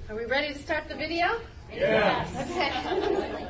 Are we ready to start the video? Yes. Okay.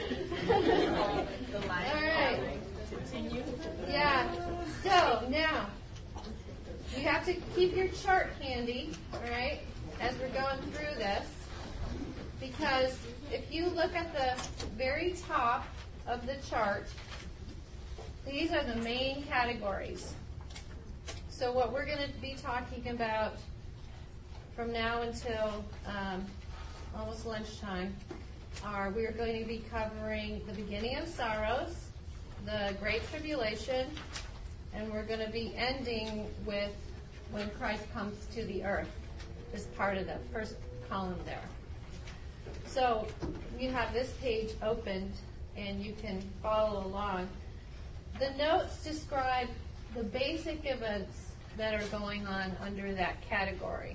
All right. Yeah. So now you have to keep your chart handy, all right, as we're going through this, because if you look at the very top of the chart, these are the main categories. So what we're going to be talking about from now until almost lunchtime we are going to be covering the beginning of sorrows, the Great Tribulation, and we're going to be ending with when Christ comes to the earth, as part of the first column there. So you have this page opened and you can follow along. The notes describe the basic events that are going on under that category.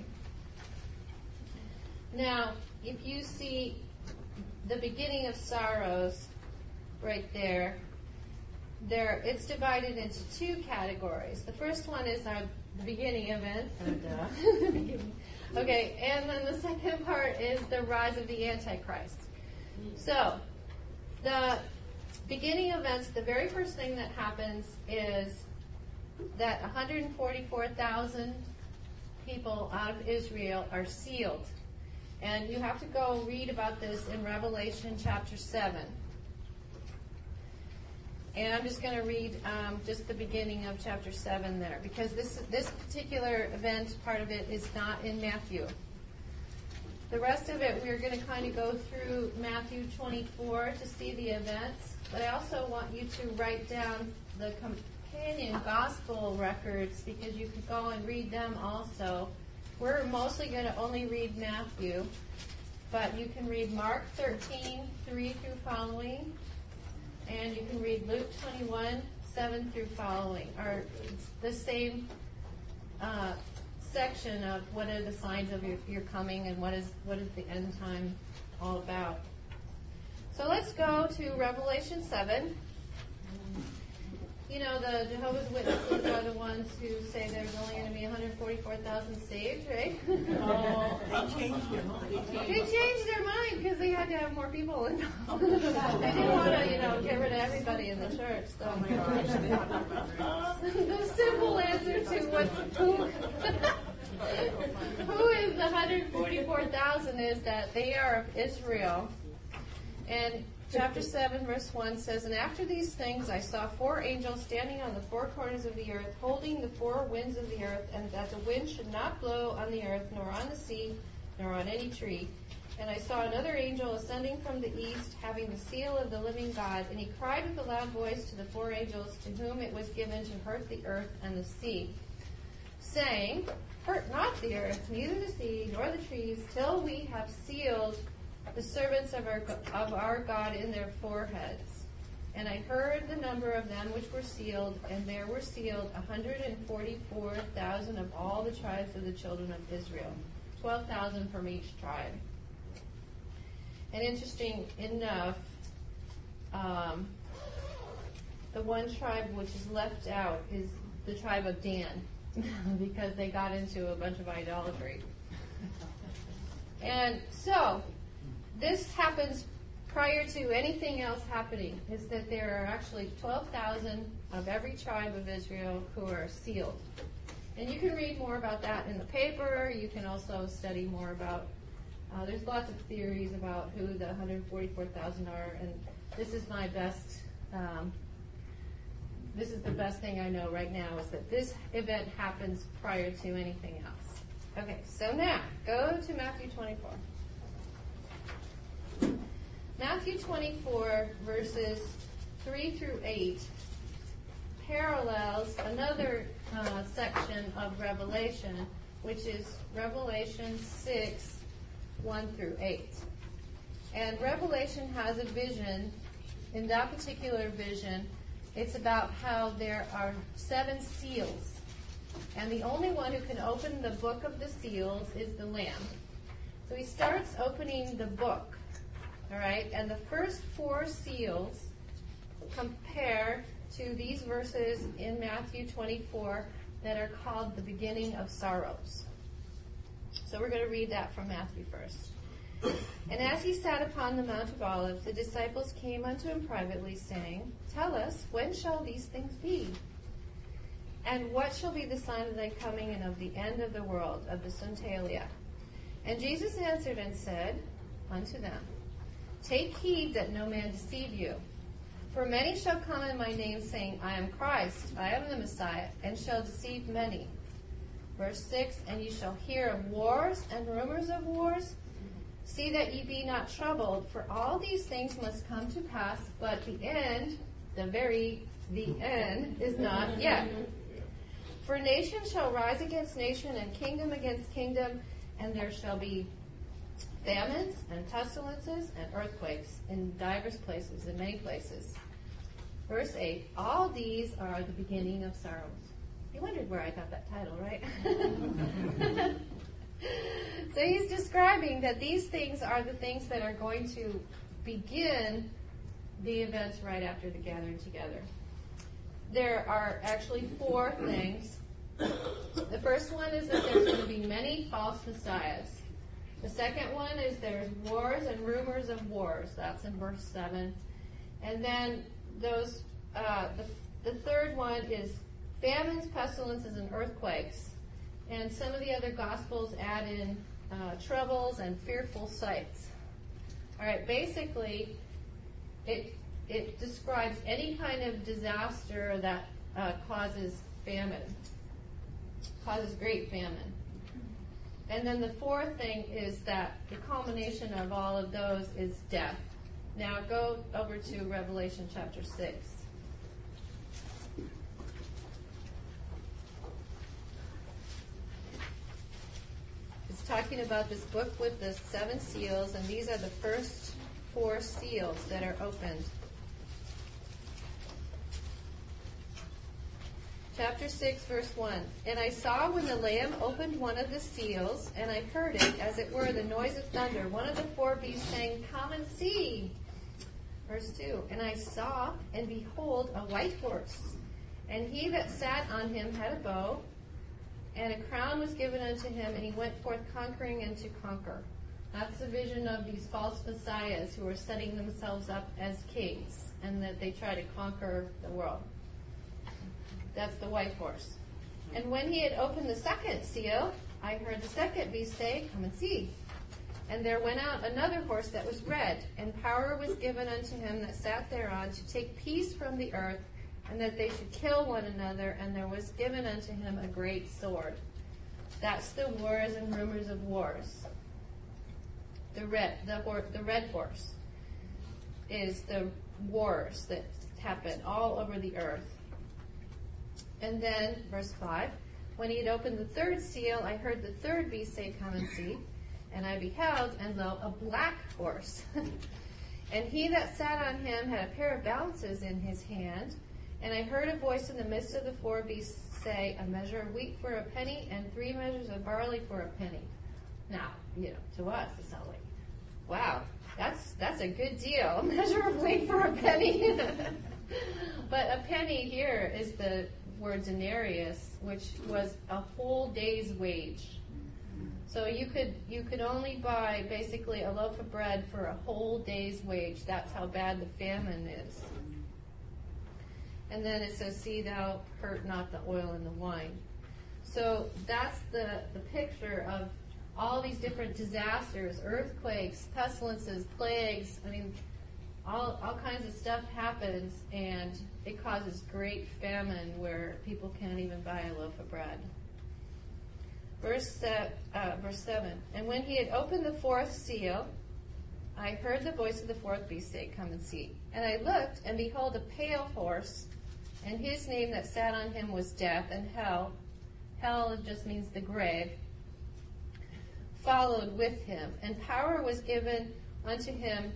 Now, if you see the beginning of sorrows right there, it's divided into two categories. The first one is the beginning event. Okay, and then the second part is the rise of the Antichrist. So, the beginning events, the very first thing that happens is that 144,000 people out of Israel are sealed. And you have to go read about this in Revelation chapter 7. And I'm just going to read just the beginning of chapter 7 there, because this particular event, part of it, is not in Matthew. The rest of it, we're going to kind of go through Matthew 24 to see the events. But I also want you to write down the companion gospel records, because you can go and read them also. We're mostly going to only read Matthew, but you can read Mark 13, 3 through following, and you can read Luke 21, 7 through following, or the same section of what are the signs of your coming and what is the end time all about. So let's go to Revelation 7. You know, the Jehovah's Witnesses are the ones who say there's only going to be 144,000 saved, right? Oh, they changed their mind. They changed their mind because they had to have more people involved. They didn't want to, get rid of everybody in the church. So. Oh my gosh. The simple answer to who is the 144,000 is that they are of Israel. And chapter 7, verse 1 says, "And after these things I saw four angels standing on the four corners of the earth, holding the four winds of the earth, and that the wind should not blow on the earth, nor on the sea, nor on any tree. And I saw another angel ascending from the east, having the seal of the living God. And he cried with a loud voice to the four angels to whom it was given to hurt the earth and the sea, saying, Hurt not the earth, neither the sea, nor the trees, till we have sealed the servants of our God in their foreheads. And I heard the number of them which were sealed, and there were sealed 144,000 of all the tribes of the children of Israel, 12,000 from each tribe." And interesting enough, the one tribe which is left out is the tribe of Dan, because they got into a bunch of idolatry. And so, this happens prior to anything else happening, is that there are actually 12,000 of every tribe of Israel who are sealed. And you can read more about that in the paper. You can also study more about, there's lots of theories about who the 144,000 are, and this is my best, this is the best thing I know right now, is that this event happens prior to anything else. Okay, so now, go to Matthew 24. Matthew 24, verses 3 through 8, parallels another section of Revelation, which is Revelation 6, 1 through 8. And Revelation has a vision. In that particular vision, it's about how there are 7 seals. And the only one who can open the book of the seals is the Lamb. So he starts opening the book. All right, and the first 4 seals compare to these verses in Matthew 24 that are called the beginning of sorrows. So we're going to read that from Matthew first. And as he sat upon the Mount of Olives, the disciples came unto him privately, saying, Tell us, when shall these things be? And what shall be the sign of thy coming and of the end of the world, of the Suntalia? And Jesus answered and said unto them, Take heed that no man deceive you. For many shall come in my name, saying, I am Christ, I am the Messiah, and shall deceive many. Verse 6, And ye shall hear of wars and rumors of wars. See that ye be not troubled, for all these things must come to pass, but the end, the end is not yet. For nation shall rise against nation, and kingdom against kingdom, and there shall be famines and pestilences and earthquakes in divers places, in many places. Verse 8, all these are the beginning of sorrows. You wondered where I got that title, right? So he's describing that these things are the things that are going to begin the events right after the gathering together. There are actually 4 things. The first one is that there's going to be many false messiahs. The second one is there's wars and rumors of wars. That's in verse 7. And then those the third one is famines, pestilences, and earthquakes. And some of the other Gospels add in troubles and fearful sights. All right, basically, it describes any kind of disaster that causes famine, causes great famine. And then the fourth thing is that the culmination of all of those is death. Now go over to Revelation chapter 6. It's talking about this book with the 7 seals, and these are the first 4 seals that are opened. Chapter 6, verse 1. And I saw when the Lamb opened one of the seals, and I heard it, as it were, the noise of thunder. One of the 4 beasts saying, Come and see. Verse 2. And I saw, and behold, a white horse. And he that sat on him had a bow, and a crown was given unto him, and he went forth conquering and to conquer. That's a vision of these false messiahs who are setting themselves up as kings, and that they try to conquer the world. That's the white horse. And when he had opened the second seal, I heard the second beast say, Come and see. And there went out another horse that was red, and power was given unto him that sat thereon to take peace from the earth, and that they should kill one another, and there was given unto him a great sword. That's the wars and rumors of wars. The red horse is the wars that happen all over the earth. And then, verse 5, when he had opened the third seal, I heard the third beast say, Come and see. And I beheld, and lo, a black horse. And he that sat on him had a pair of balances in his hand. And I heard a voice in the midst of the 4 beasts say, A measure of wheat for a penny, and 3 measures of barley for a penny. Now, to us, it sounds like, wow, that's a good deal. A measure of wheat for a penny. But a penny here is the word denarius, which was a whole day's wage. So you could only buy basically a loaf of bread for a whole day's wage. That's how bad the famine is. And then it says, See thou hurt not the oil and the wine. So that's the picture of all these different disasters, earthquakes, pestilences, plagues. I mean, all kinds of stuff happens, and it causes great famine where people can't even buy a loaf of bread. Verse 7. And when he had opened the 4th seal, I heard the voice of the 4th beast say, Come and see. And I looked, and behold, a pale horse, and his name that sat on him was Death, and Hell just means the grave, followed with him. And power was given unto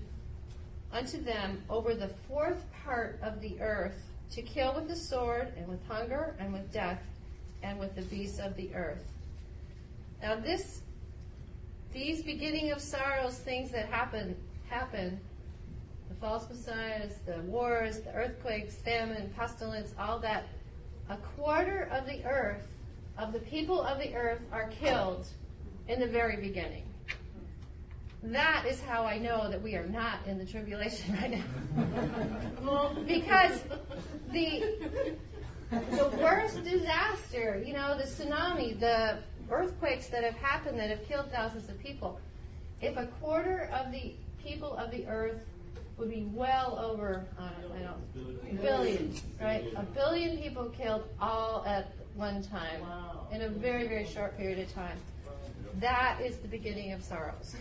them over the 4th part of the earth, to kill with the sword, and with hunger, and with death, and with the beasts of the earth. Now these beginning of sorrows, things that happen, the false messiahs, the wars, the earthquakes, famine, pestilence, all that, a quarter of the earth, of the people of the earth are killed in the very beginning. That is how I know that we are not in the tribulation right now. Because the worst disaster, the tsunami, the earthquakes that have happened that have killed thousands of people, if a quarter of the people of the earth would be well over, billions, right? 1 billion people killed all at one time in a very, very short period of time. That is the beginning of sorrows.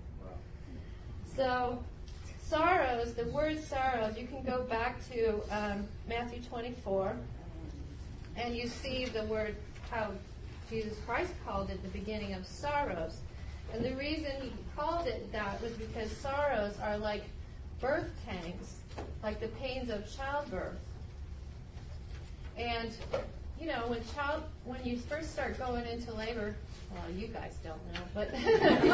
So, sorrows, the word sorrows, you can go back to Matthew 24, and you see the word, how Jesus Christ called it the beginning of sorrows. And the reason he called it that was because sorrows are like birth pangs, like the pains of childbirth. And, when you first start going into labor, well, you guys don't know, but the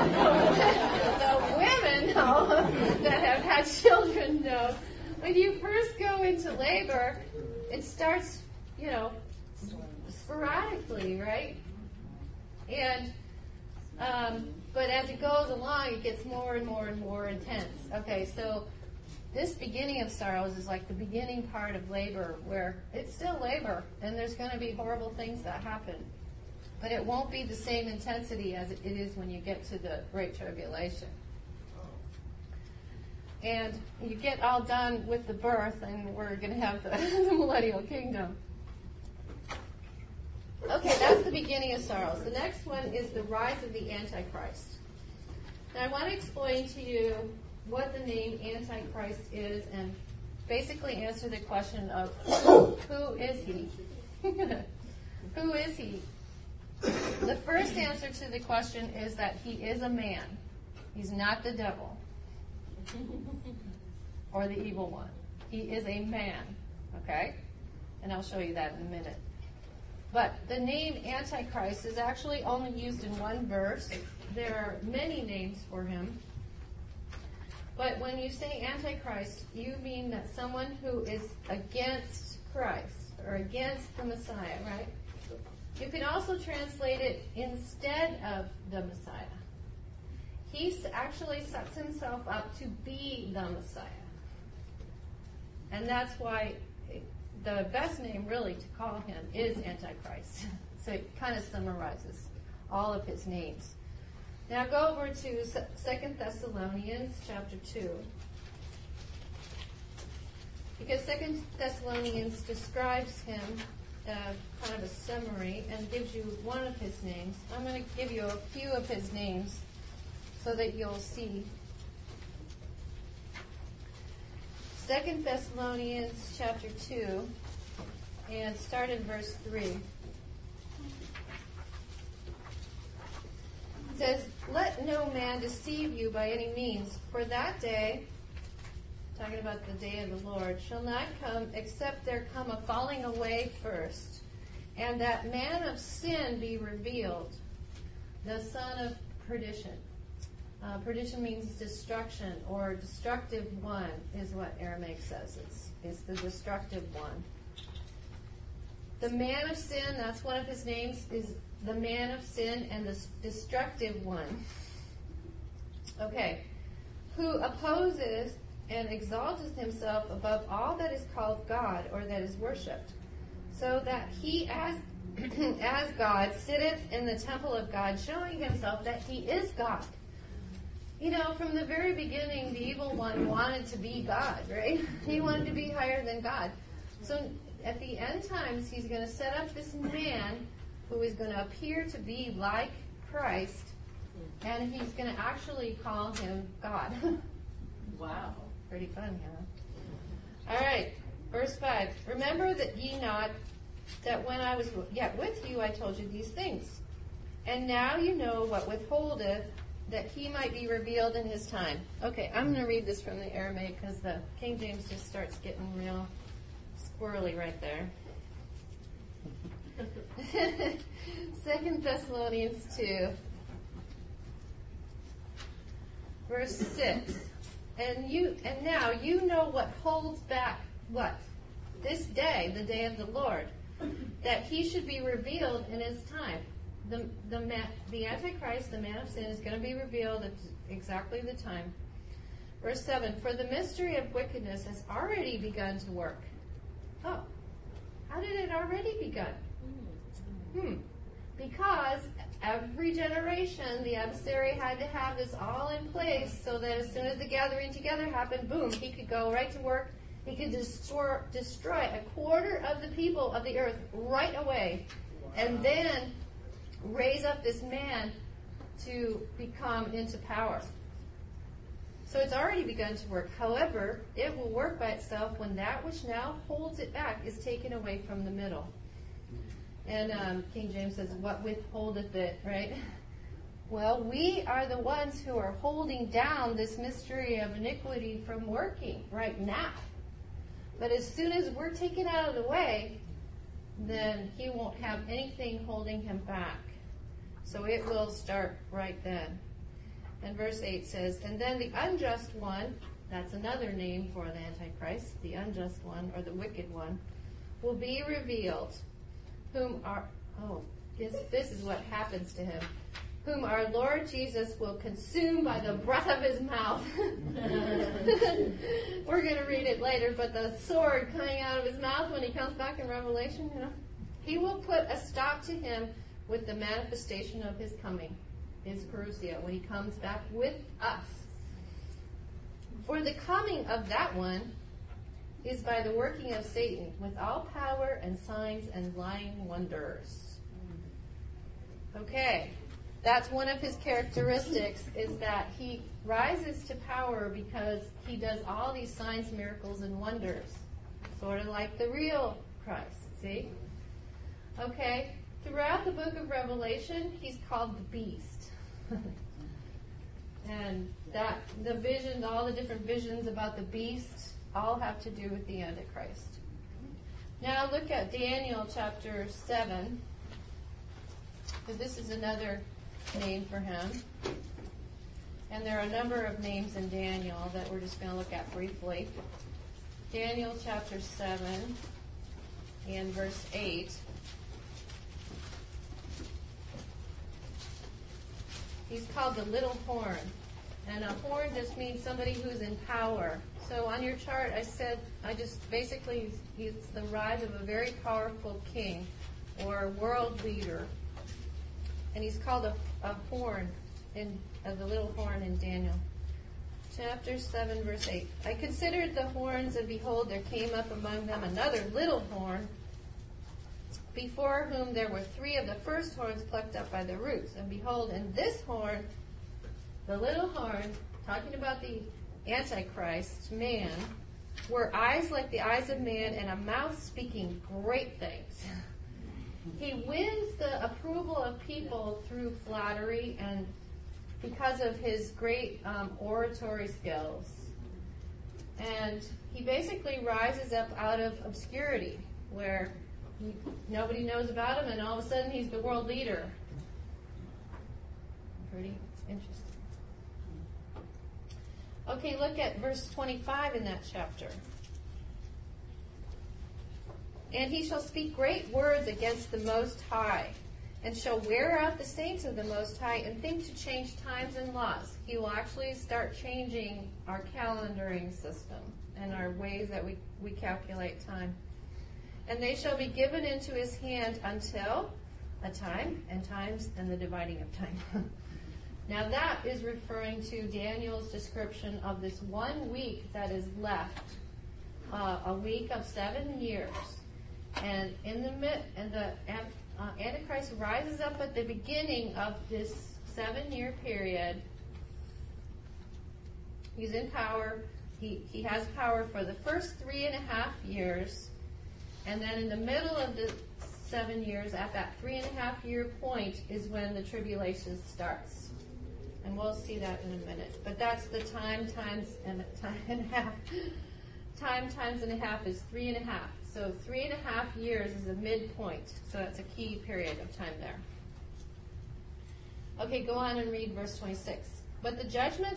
women that have had children know, when you first go into labor, it starts, sporadically, right? And, but as it goes along, it gets more and more and more intense. Okay, so this beginning of sorrows is like the beginning part of labor, where it's still labor, and there's going to be horrible things that happen. But it won't be the same intensity as it is when you get to the Great Tribulation. And you get all done with the birth, and we're going to have the millennial kingdom. Okay, that's the beginning of sorrows. The next one is the rise of the Antichrist. Now, I want to explain to you what the name Antichrist is and basically answer the question of who is he? Who is he? The first answer to the question is that he is a man. He's not the devil or the evil one. He is a man, okay? And I'll show you that in a minute. But the name Antichrist is actually only used in one verse. There are many names for him. But when you say Antichrist, you mean that someone who is against Christ or against the Messiah, right? You can also translate it instead of the Messiah. He actually sets himself up to be the Messiah. And that's why the best name really to call him is Antichrist. So it kind of summarizes all of his names. Now go over to 2 Thessalonians chapter 2. Because 2 Thessalonians describes him, kind of a summary, and gives you one of his names. I'm going to give you a few of his names so that you'll see. 2 Thessalonians chapter 2, and start in verse 3. It says, "Let no man deceive you by any means, for that day," talking about the day of the Lord, "shall not come except there come a falling away first, and that man of sin be revealed, the son of perdition." Perdition means destruction, or destructive one is what Aramaic says. It's the destructive one. The man of sin, that's one of his names, is the man of sin and the destructive one. Okay. Who opposes and exalteth himself above all that is called God or that is worshipped, so that he as God sitteth in the temple of God, showing himself that he is God. From the very beginning, the evil one wanted to be God, right? He wanted to be higher than God. So at the end times, he's going to set up this man who is going to appear to be like Christ, and he's going to actually call him God. Wow. Pretty fun, huh? All right, verse 5. "Remember that ye not, that when I was yet with you, I told you these things. And now you know what withholdeth, that he might be revealed in his time." Okay, I'm going to read this from the Aramaic because the King James just starts getting real squirrely right there. 2 Thessalonians 2, verse 6. And now you know what holds back what? This day, the day of the Lord, that he should be revealed in his time. the Antichrist, the man of sin, is going to be revealed at exactly the time. Verse 7, for the mystery of wickedness has already begun to work. Oh, how did it already begun? Because every generation, the adversary had to have this all in place so that as soon as the gathering together happened, boom, he could go right to work. He could destroy a quarter of the people of the earth right away, and then raise up this man to become into power. So it's already begun to work. However, it will work by itself when that which now holds it back is taken away from the middle. And King James says, what withholdeth it, right? Well, we are the ones who are holding down this mystery of iniquity from working right now. But as soon as we're taken out of the way, then he won't have anything holding him back. So it will start right then. And verse 8 says, and then the unjust one, that's another name for the Antichrist, the unjust one, or the wicked one, will be revealed, this is what happens to him, whom our Lord Jesus will consume by the breath of his mouth. We're going to read it later, but the sword coming out of his mouth when he comes back in Revelation, he will put a stop to him with the manifestation of his coming, his parousia, when he comes back with us. For the coming of that one is by the working of Satan, with all power and signs and lying wonders. Okay, that's one of his characteristics, is that he rises to power because he does all these signs, miracles, and wonders. Sort of like the real Christ, see? Okay, throughout the book of Revelation, he's called the Beast. And that the visions, all the different visions about the beast, all have to do with the Antichrist. Now look at Daniel chapter 7, because this is another name for him. And there are a number of names in Daniel that we're just going to look at briefly. Daniel chapter 7 and verse 8. He's called the little horn. And a horn just means somebody who's in power. So on your chart, it's the rise of a very powerful king or world leader. And he's called a horn, the little horn in Daniel. Chapter 7, verse 8. I considered the horns, and behold, there came up among them another little horn, before whom there were 3 of the first horns plucked up by the roots. And behold, in this horn, the little horn, talking about the Antichrist, man, were eyes like the eyes of man, and a mouth speaking great things. He wins the approval of people through flattery and because of his great oratory skills. And he basically rises up out of obscurity, where nobody knows about him, and all of a sudden he's the world leader. Pretty interesting. Okay, look at verse 25 in that chapter. And he shall speak great words against the Most High, and shall wear out the saints of the Most High, and think to change times and laws. He will actually start changing our calendaring system and our ways that we calculate time. And they shall be given into his hand until a time, and times, and the dividing of time. Now that is referring to Daniel's description of this 1 week that is left, a week of 7 years. And the Antichrist rises up at the beginning of this 7-year period. He's in power. He has power for the first 3.5 years. And then in the middle of the 7 years, at that 3.5 year point, is when the tribulation starts. And we'll see that in a minute. But that's the time times and a half. Time times and a half is 3.5. So 3.5 years is a midpoint. So that's a key period of time there. Okay, go on and read verse 26. But the judgment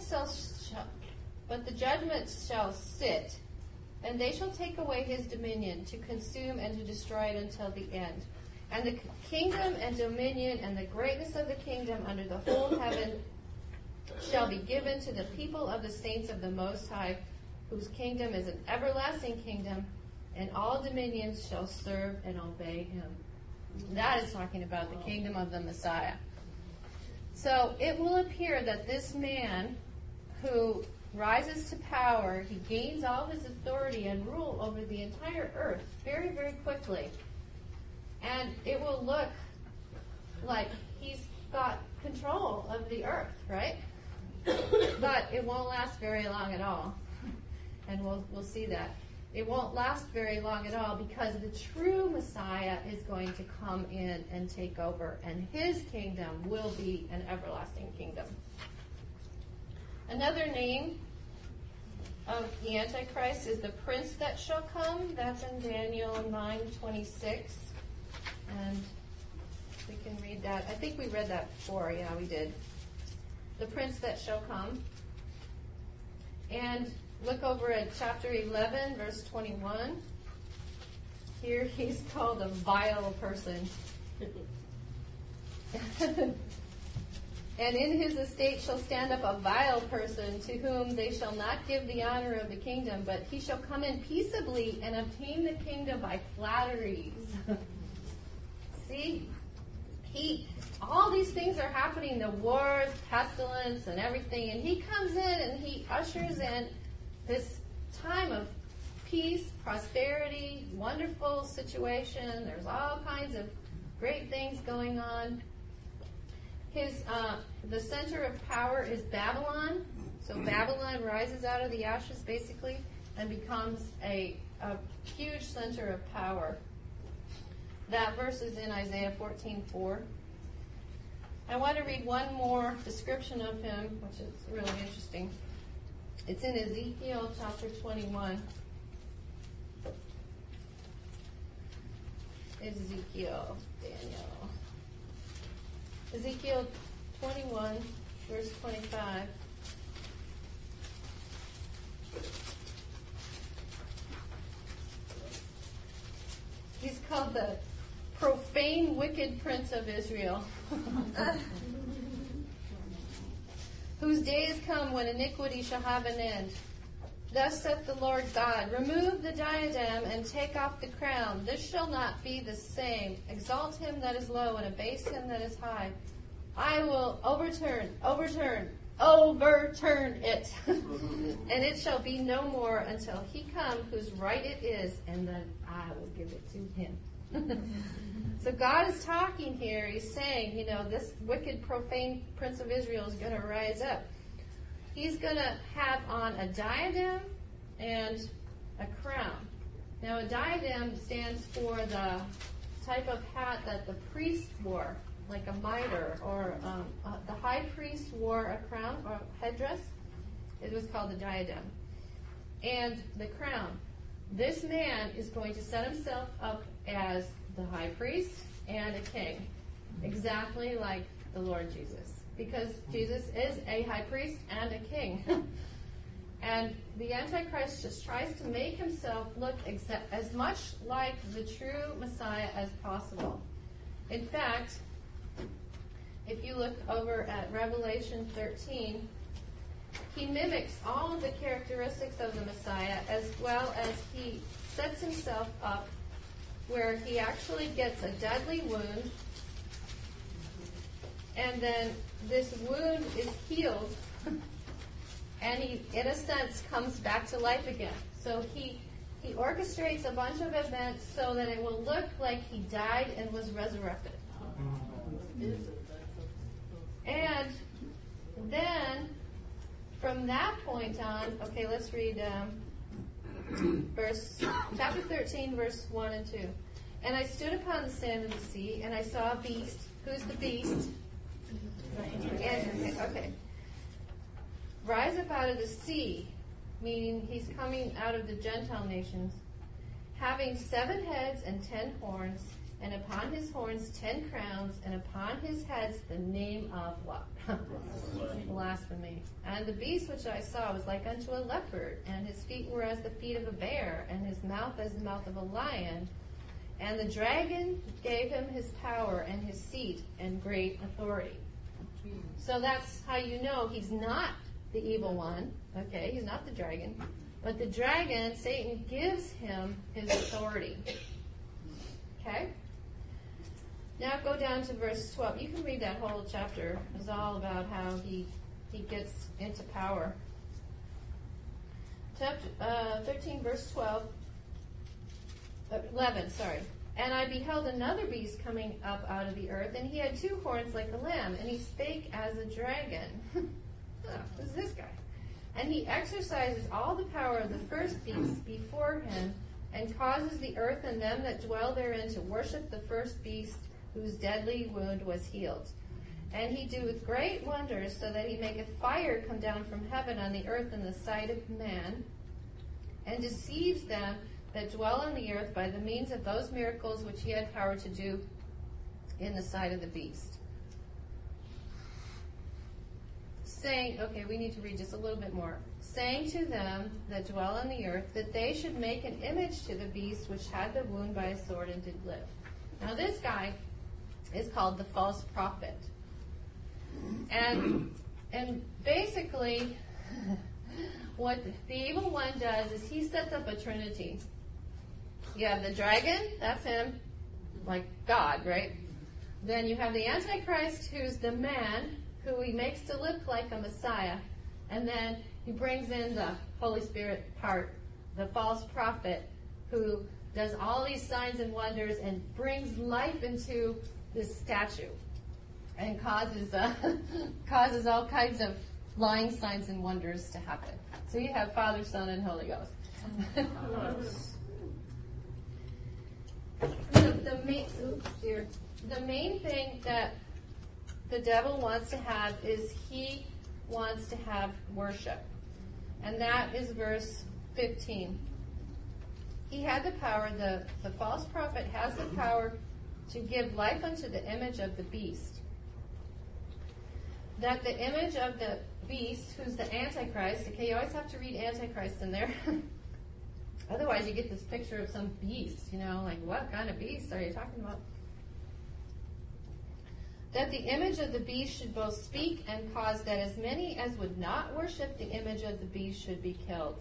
shall sit, and they shall take away his dominion, to consume and to destroy it until the end. And the kingdom and dominion and the greatness of the kingdom under the whole heaven shall be given to the people of the saints of the Most High, whose kingdom is an everlasting kingdom, and all dominions shall serve and obey him. That is talking about the kingdom of the Messiah. So it will appear that this man who rises to power, he gains all his authority and rule over the entire earth very, very quickly. And it will look like he's got control of the earth, right? But it won't last very long at all. And we'll see that. It won't last very long at all because the true Messiah is going to come in and take over, and his kingdom will be an everlasting kingdom. Another name of the Antichrist is the prince that shall come. That's in Daniel 9:26. And we can read that. I think we read that before. Yeah, we did. The prince that shall come. And look over at chapter 11, verse 21. Here he's called a vile person. And in his estate shall stand up a vile person, to whom they shall not give the honor of the kingdom, but he shall come in peaceably and obtain the kingdom by flatteries. See? All these things are happening, the wars, pestilence, and everything, and he comes in and he ushers in this time of peace, prosperity, wonderful situation. There's all kinds of great things going on. The center of power is Babylon. So Babylon rises out of the ashes, basically, and becomes a huge center of power. That verse is in Isaiah 14:4. I want to read one more description of him, which is really interesting. It's in Ezekiel chapter 21. Ezekiel 21, verse 25. He's called the profane, wicked prince of Israel, whose days come when iniquity shall have an end. Thus saith the Lord God, remove the diadem and take off the crown. This shall not be the same. Exalt him that is low and abase him that is high. I will overturn it. And it shall be no more until he come whose right it is, and then I will give it to him. So God is talking here. He's saying, this wicked, profane prince of Israel is going to rise up. He's going to have on a diadem and a crown. Now, a diadem stands for the type of hat that the priest wore, like a mitre, or the high priest wore a crown or headdress. It was called a diadem. And the crown. This man is going to set himself up as the high priest and a king, exactly like the Lord Jesus, because Jesus is a high priest and a king. And the Antichrist just tries to make himself look as much like the true Messiah as possible. In fact, if you look over at Revelation 13, he mimics all of the characteristics of the Messiah, as well as he sets himself up where he actually gets a deadly wound, and then this wound is healed, and he, in a sense, comes back to life again. So he orchestrates a bunch of events so that it will look like he died and was resurrected. And then, from that point on, okay, let's read chapter 13, verse 1 and 2. And I stood upon the sand of the sea, and I saw a beast. Who's the beast? Okay. Rise up out of the sea, meaning he's coming out of the Gentile nations, having 7 heads and 10 horns, and upon his horns 10 crowns, and upon his heads the name of what? Blasphemy. And the beast which I saw was like unto a leopard, and his feet were as the feet of a bear, and his mouth as the mouth of a lion. And the dragon gave him his power and his seat and great authority. So that's how you know he's not the evil one. Okay, he's not the dragon. But the dragon, Satan, gives him his authority. Okay? Now go down to verse 12. You can read that whole chapter. It's all about how he gets into power. Chapter 13, verse 11, sorry. And I beheld another beast coming up out of the earth, and he had 2 horns like a lamb, and he spake as a dragon. Who's this guy? And he exercises all the power of the first beast before him, and causes the earth and them that dwell therein to worship the first beast, whose deadly wound was healed. And he doeth great wonders, so that he maketh fire come down from heaven on the earth in the sight of man, and deceives them that dwell on the earth by the means of those miracles which he had power to do in the sight of the beast. Saying, okay, we need to read just a little bit more. Saying to them that dwell on the earth that they should make an image to the beast which had the wound by a sword and did live. Now this guy is called the false prophet. And basically, what the evil one does is he sets up a trinity. You have the dragon, that's him, like God, right? Then you have the Antichrist, who's the man, who he makes to look like a Messiah. And then he brings in the Holy Spirit part, the false prophet, who does all these signs and wonders and brings life into this statue and causes all kinds of lying signs and wonders to happen. So you have Father, Son, and Holy Ghost. The main thing that the devil wants to have is he wants to have worship. And that is verse 15. He had the power, the false prophet has the power to give life unto the image of the beast. That the image of the beast, who's the Antichrist, okay, you always have to read Antichrist in there. Otherwise you get this picture of some beast, like what kind of beast are you talking about? That the image of the beast should both speak and cause that as many as would not worship the image of the beast should be killed.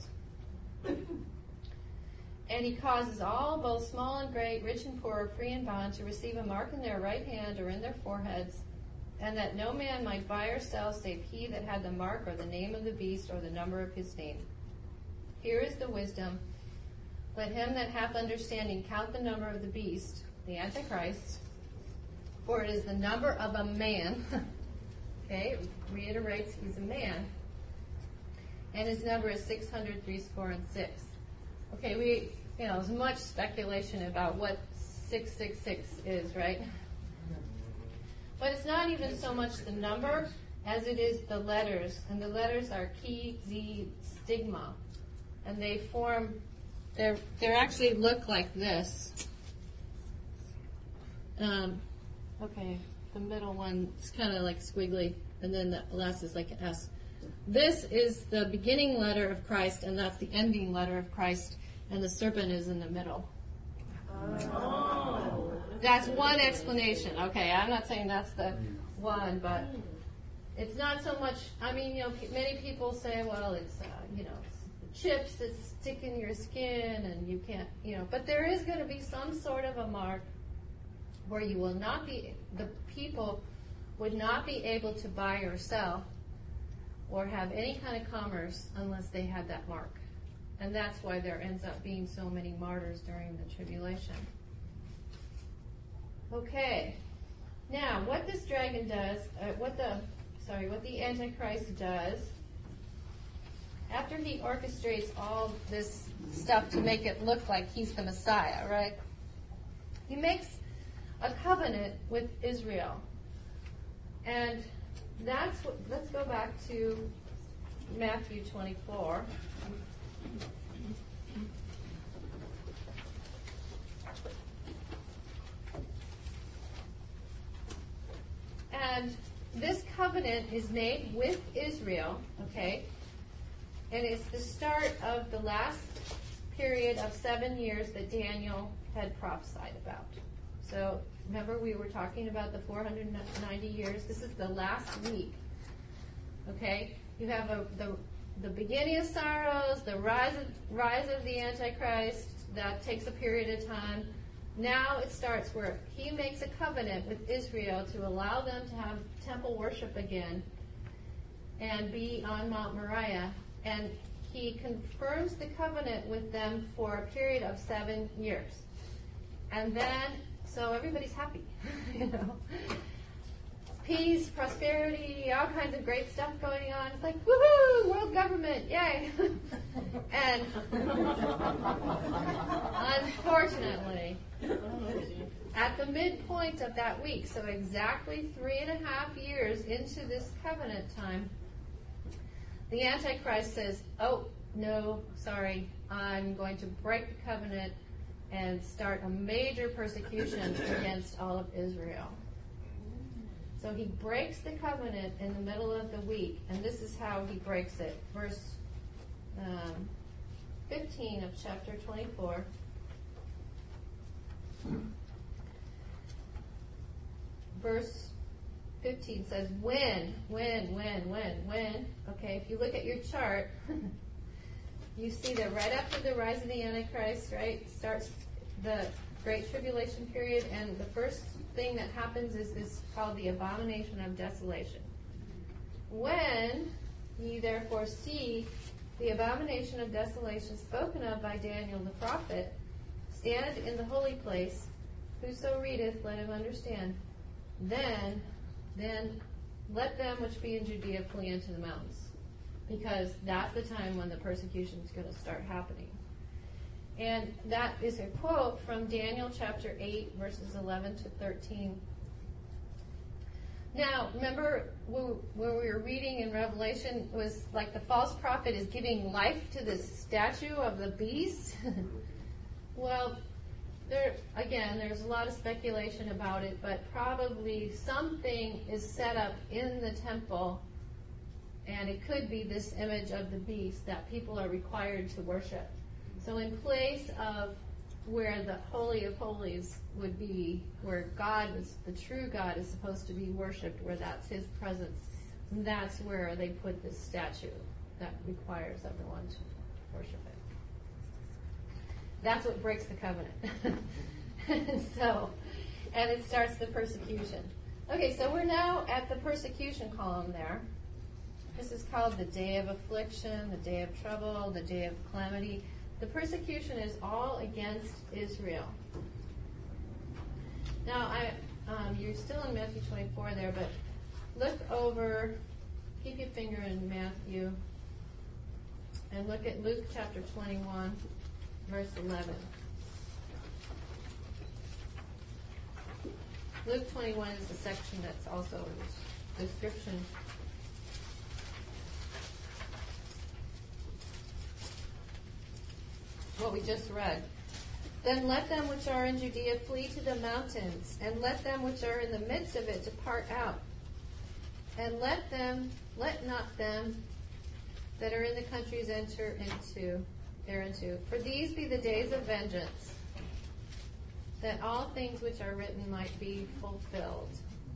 And he causes all, both small and great, rich and poor, free and bond, to receive a mark in their right hand or in their foreheads, and that no man might buy or sell save he that had the mark or the name of the beast or the number of his name. Here is the wisdom. Let him that hath understanding count the number of the beast, the Antichrist, for it is the number of a man. Okay, it reiterates he's a man. And his number is 666. Okay, there's much speculation about what 666 is, right? But it's not even so much the number as it is the letters. And the letters are chi, zi, stigma. And they form, they actually look like this. Okay, the middle one is kind of like squiggly, and then the last is like an S. This is the beginning letter of Christ, and that's the ending letter of Christ, and the serpent is in the middle. Oh. That's one explanation. Okay, I'm not saying that's the one, but it's not so much, many people say, well, it's, it's chips that stick in your skin, and you can't, but there is going to be some sort of a mark where you will not be, the people would not be able to buy or sell or have any kind of commerce unless they had that mark. And that's why there ends up being so many martyrs during the tribulation. Okay. Now, what this dragon does, what the Antichrist does, after he orchestrates all this stuff to make it look like he's the Messiah, right? He makes a covenant with Israel. And that's what, let's go back to Matthew 24. And this covenant is made with Israel, okay? And it's the start of the last period of 7 years that Daniel had prophesied about. So remember we were talking about the 490 years. This is the last week. Okay? You have the beginning of sorrows, the rise of the Antichrist. That takes a period of time. Now it starts where he makes a covenant with Israel to allow them to have temple worship again and be on Mount Moriah. And he confirms the covenant with them for a period of 7 years. And then, so everybody's happy. You know, peace, prosperity, all kinds of great stuff going on. It's like, woohoo, world government, yay. And unfortunately, at the midpoint of that week, so exactly 3.5 years into this covenant time, the Antichrist says, oh, no, sorry, I'm going to break the covenant and start a major persecution against all of Israel. So he breaks the covenant in the middle of the week, and this is how he breaks it. Verse 15 of chapter 24. Verse 15 says, when. Okay, if you look at your chart, you see that right after the rise of the Antichrist, right, starts the Great Tribulation period, and the first thing that happens is this called the abomination of desolation. When ye therefore see the abomination of desolation spoken of by Daniel the prophet, stand in the holy place, whoso readeth, let him understand. Then let them which be in Judea flee into the mountains, because that's the time when the persecution is going to start happening. And that is a quote from Daniel chapter 8, verses 11 to 13. Now, remember when we were reading in Revelation, it was like the false prophet is giving life to this statue of the beast. Well, there's a lot of speculation about it, but probably something is set up in the temple, and it could be this image of the beast that people are required to worship. So in place of where the Holy of Holies would be, where God is, the true God is supposed to be worshipped, where that's his presence, that's where they put this statue that requires everyone to worship it. That's what breaks the covenant. And it starts the persecution. Okay, so we're now at the persecution column there. This is called the day of affliction, the day of trouble, the day of calamity. The persecution is all against Israel. Now, you're still in Matthew 24 there, but look over, keep your finger in Matthew, and look at Luke chapter 21, verse 11. Luke 21 is the section that's also a description. What we just read. Then let them which are in Judea flee to the mountains, and let them which are in the midst of it depart out. And let not them that are in the countries enter thereinto. For these be the days of vengeance, that all things which are written might be fulfilled.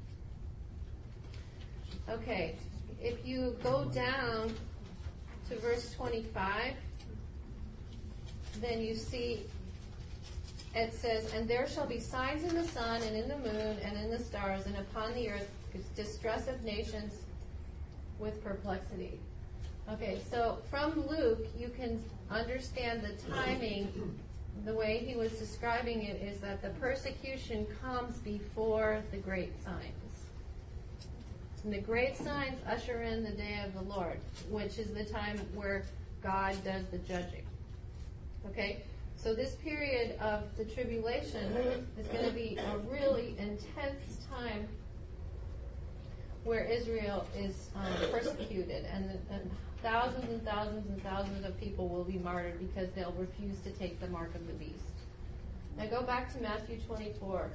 Okay, if you go down to verse 25, then you see it says, and there shall be signs in the sun and in the moon and in the stars and upon the earth distress of nations with perplexity. Okay, so from Luke you can understand the timing. The way he was describing it is that the persecution comes before the great signs. And the great signs usher in the day of the Lord, which is the time where God does the judging. Okay? So this period of the tribulation is going to be a really intense time where Israel is persecuted, and thousands and thousands and thousands of people will be martyred because they'll refuse to take the mark of the beast. Now go back to Matthew 24.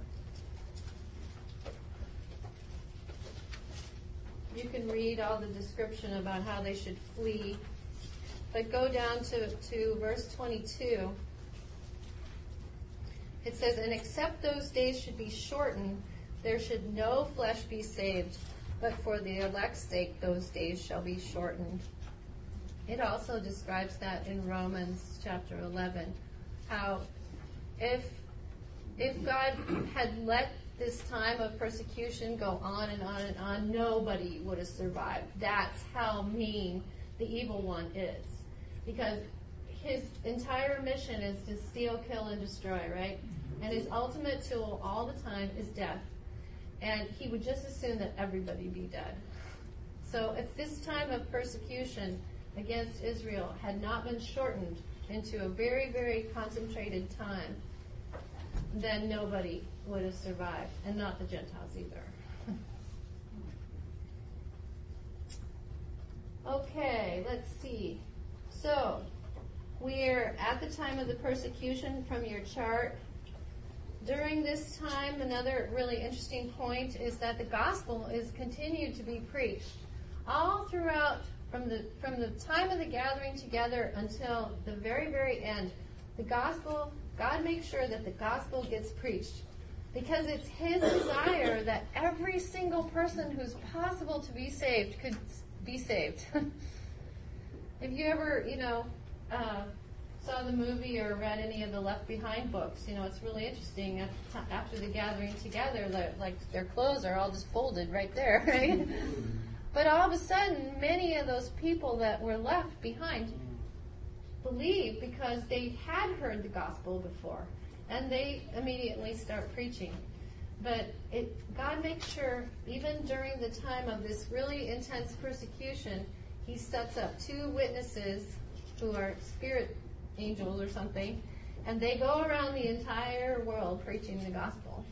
You can read all the description about how they should flee. But go down to verse 22. it says, and except those days should be shortened, there should no flesh be saved, but for the elect's sake those days shall be shortened. It also describes that in Romans chapter 11, how if God had let this time of persecution go on and on and on, nobody would have survived. That's how mean the evil one is. Because his entire mission is to steal, kill, and destroy, right? And his ultimate tool all the time is death. And he would just assume that everybody be dead. So if this time of persecution against Israel had not been shortened into a very, very concentrated time, then nobody would have survived, and not the Gentiles either. Okay, let's see. So, we're at the time of the persecution from your chart. During this time, another really interesting point is that the gospel is continued to be preached all throughout, from the time of the gathering together until the very, very end. The gospel, God makes sure that the gospel gets preached because it's his desire that every single person who's possible to be saved could be saved. If you ever, saw the movie or read any of the Left Behind books, it's really interesting. After the gathering together, like their clothes are all just folded right there, right? But all of a sudden, many of those people that were left behind believe because they had heard the gospel before, and they immediately start preaching. But God makes sure, even during the time of this really intense persecution, he sets up 2 witnesses who are spirit angels or something, and they go around the entire world preaching the gospel.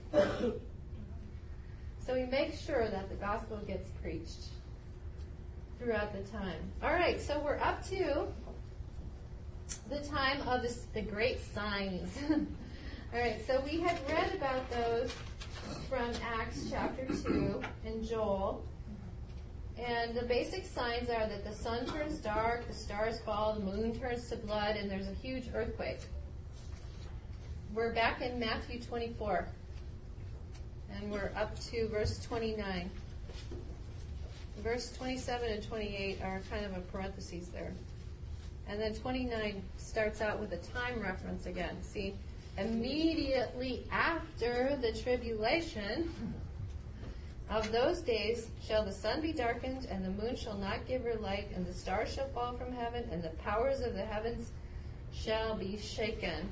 So he makes sure that the gospel gets preached throughout the time. All right, so we're up to the time of the great signs. All right, so we had read about those from Acts chapter 2 in Joel. And the basic signs are that the sun turns dark, the stars fall, the moon turns to blood, and there's a huge earthquake. We're back in Matthew 24. And we're up to verse 29. Verse 27 and 28 are kind of a parentheses there. And then 29 starts out with a time reference again. See, immediately after the tribulation of those days shall the sun be darkened, and the moon shall not give her light, and the stars shall fall from heaven, and the powers of the heavens shall be shaken.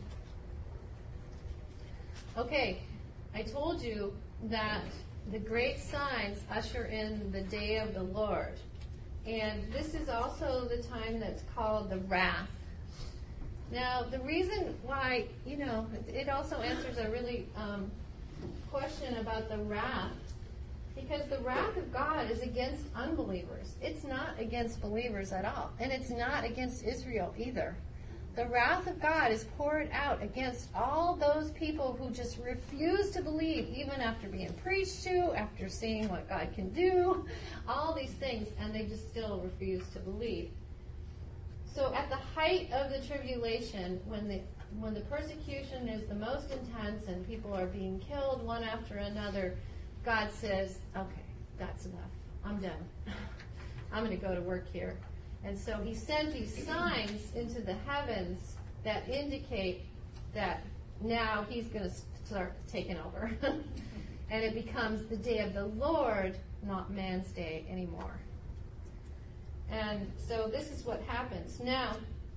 Okay, I told you that the great signs usher in the day of the Lord. And this is also the time that's called the wrath. Now, the reason why, it also answers a really question about the wrath, because the wrath of God is against unbelievers. It's not against believers at all. And it's not against Israel either. The wrath of God is poured out against all those people who just refuse to believe, even after being preached to, after seeing what God can do, all these things, and they just still refuse to believe. So at the height of the tribulation, when the persecution is the most intense and people are being killed one after another, God says, okay, that's enough. I'm done. I'm going to go to work here. And so he sends these signs into the heavens that indicate that now he's going to start taking over. And it becomes the day of the Lord, not man's day anymore. And so this is what happens. Now,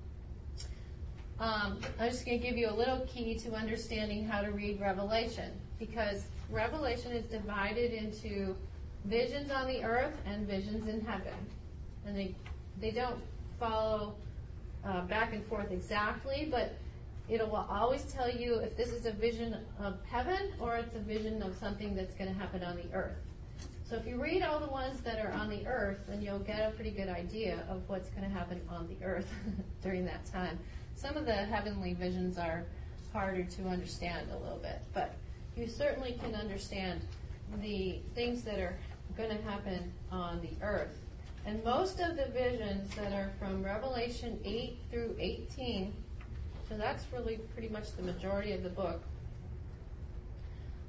I'm just going to give you a little key to understanding how to read Revelation, because Revelation is divided into visions on the earth and visions in heaven. And they don't follow back and forth exactly, but it will always tell you if this is a vision of heaven or it's a vision of something that's going to happen on the earth. So if you read all the ones that are on the earth, then you'll get a pretty good idea of what's going to happen on the earth during that time. Some of the heavenly visions are harder to understand a little bit, but you certainly can understand the things that are going to happen on the earth. And most of the visions that are from Revelation 8 through 18, so that's really pretty much the majority of the book,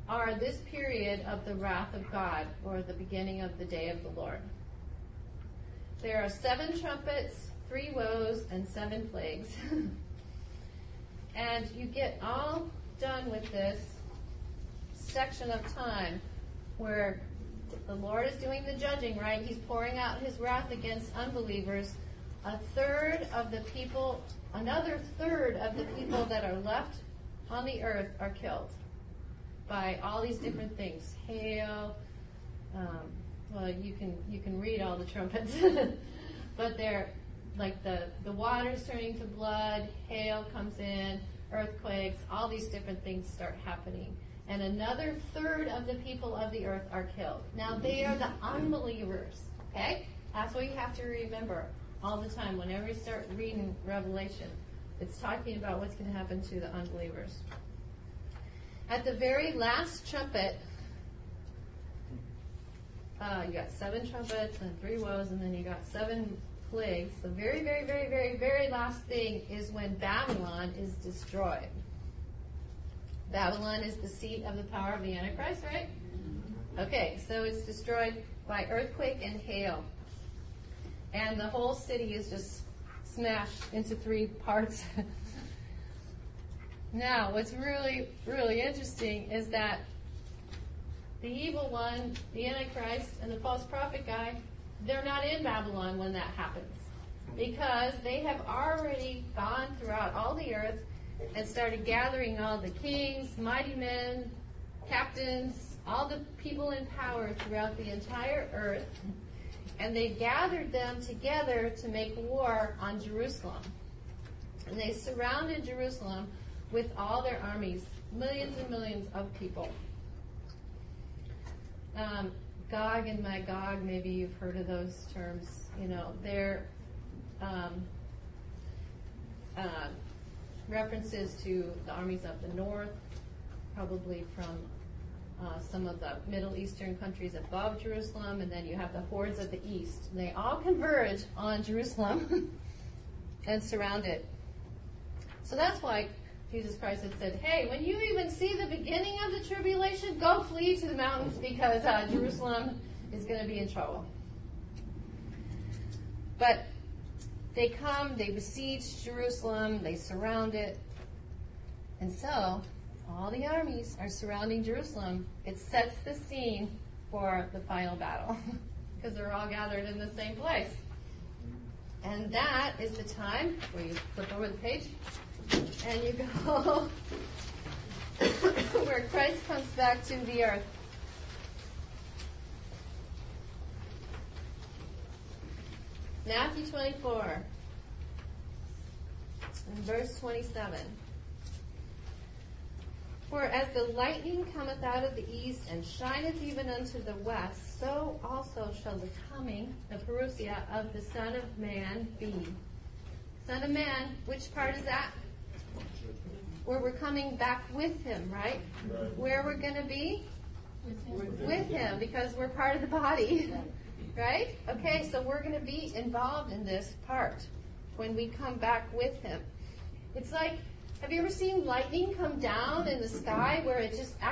are this period of the wrath of God, or the beginning of the day of the Lord. There are 7 trumpets, 3 woes, and 7 plagues. And you get all done with this section of time where the Lord is doing the judging, right? He's pouring out his wrath against unbelievers. Another third of the people that are left on the earth are killed by all these different things. Hail, well, you can read all the trumpets, but they're like the water's turning to blood, hail comes in, earthquakes, all these different things start happening. And another third of the people of the earth are killed. Now, they are the unbelievers, okay? That's what you have to remember all the time whenever you start reading Revelation. It's talking about what's going to happen to the unbelievers. At the very last trumpet, you got 7 trumpets and 3 woes, and then you got 7 plagues. The very, very, very, very, very last thing is when Babylon is destroyed. Babylon is the seat of the power of the Antichrist, right? Okay, so it's destroyed by earthquake and hail. And the whole city is just smashed into 3 parts. Now, what's really, really interesting is that the evil one, the Antichrist, and the false prophet guy, they're not in Babylon when that happens. Because they have already gone throughout all the earth and started gathering all the kings, mighty men, captains, all the people in power throughout the entire earth. And they gathered them together to make war on Jerusalem. And they surrounded Jerusalem with all their armies, millions and millions of people. Gog and Magog, maybe you've heard of those terms. You know, they're references to the armies of the north, probably from some of the Middle Eastern countries above Jerusalem, and then you have the hordes of the east. And they all converge on Jerusalem and surround it. So that's why Jesus Christ had said, hey, when you even see the beginning of the tribulation, go flee to the mountains because Jerusalem is going to be in trouble. But they come, they besiege Jerusalem, they surround it. And so, all the armies are surrounding Jerusalem. It sets the scene for the final battle because they're all gathered in the same place. And that is the time where you flip over the page and you go where Christ comes back to the earth. Matthew 24, and verse 27. For as the lightning cometh out of the east, and shineth even unto the west, so also shall the coming, the parousia, of the Son of Man be. Son of Man, which part is that? Where we're coming back with him, right? Where we're going to be? With him, because we're part of the body. Right? Okay, so we're going to be involved in this part when we come back with him. It's like, have you ever seen lightning come down in the sky where it just